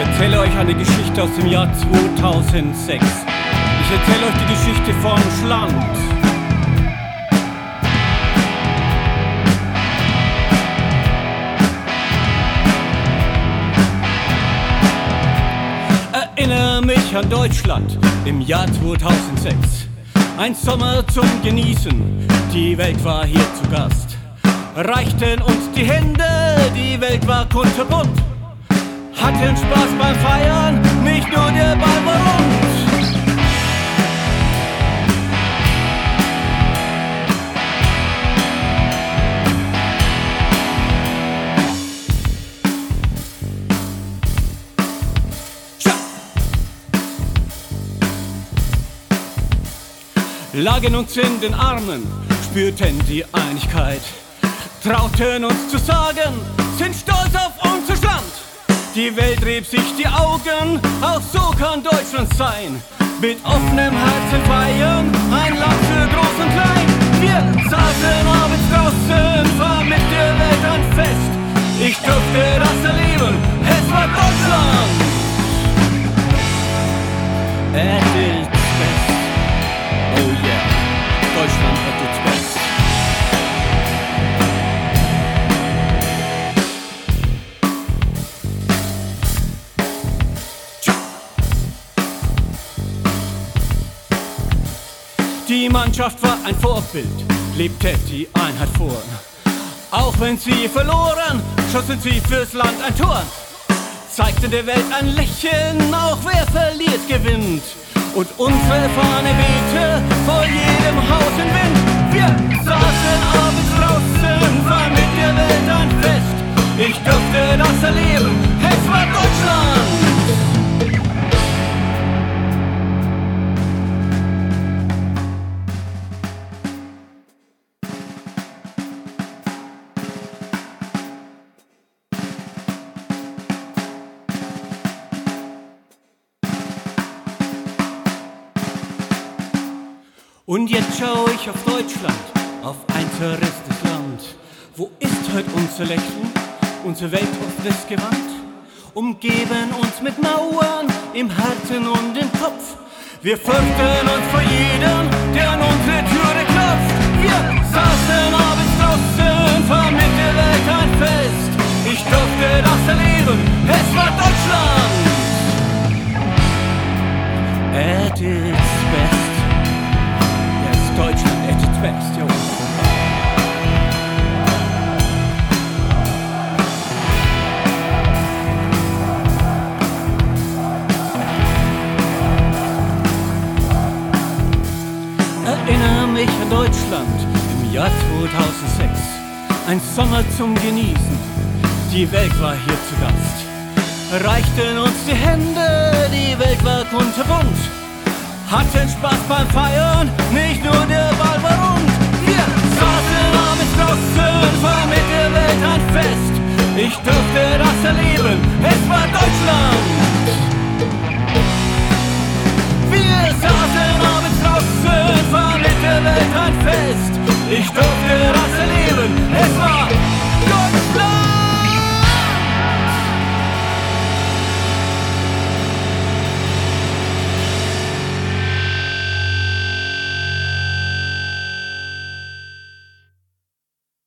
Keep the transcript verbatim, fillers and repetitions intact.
erzähle euch eine Geschichte aus dem Jahr zweitausendsechs. Ich erzähle euch die Geschichte von Schland. Erinnere mich an Deutschland im Jahr zweitausendsechs. Ein Sommer zum Genießen, die Welt war hier zu Gast. Reichten uns die Hände, die Welt war kunterbunt. Hatten Spaß beim Feiern, nicht nur der Ball war rund. Lagen uns in den Armen, spürten die Einigkeit, trauten uns zu sagen, sind stolz auf unser Land. Die Welt rieb sich die Augen, auch so kann Deutschland sein. Mit offenem Herzen feiern, ein Land für Groß und Klein. Wir saßen abends draußen, war mit der Welt ein Fest. Ich durfte das erleben, es war Deutschland. At its best. Oh yeah, Deutschland at its best. Die Mannschaft war ein Vorbild, lebte die Einheit vor. Auch wenn sie verloren, schossen sie fürs Land ein Tor. Zeigten der Welt ein Lächeln, auch wer verliert, gewinnt. Und unsere Fahne wehte vor jedem Haus im Wind. Wir saßen abends draußen, war mit der Welt ein Fest. Ich durfte das erleben, es war Deutschland. Und jetzt schau ich auf Deutschland, auf ein zerrisstes Land. Wo ist heute unser Lächeln, unser weltoffenes Gewand? Umgeben uns mit Mauern im Herzen und im Kopf. Wir fürchten uns vor jedem, der an unsere Türe klopft. Wir saßen abends draußen, war mit der Welt ein Fest. Ich durfte das erleben, es war Deutschland. At its best. Deutschland at its best, jo. Erinnere mich an Deutschland im Jahr zweitausendsechs. Ein Sommer zum Genießen, die Welt war hier zu Gast. Reichten uns die Hände, die Welt war kunterbunt. Hatten Spaß beim Feiern, nicht nur der Ball war rund. Wir saßen abends draußen, war mit der Welt ein Fest. Ich durfte das erleben, es war Deutschland. Wir saßen abends draußen, war mit der Welt ein Fest. Ich durfte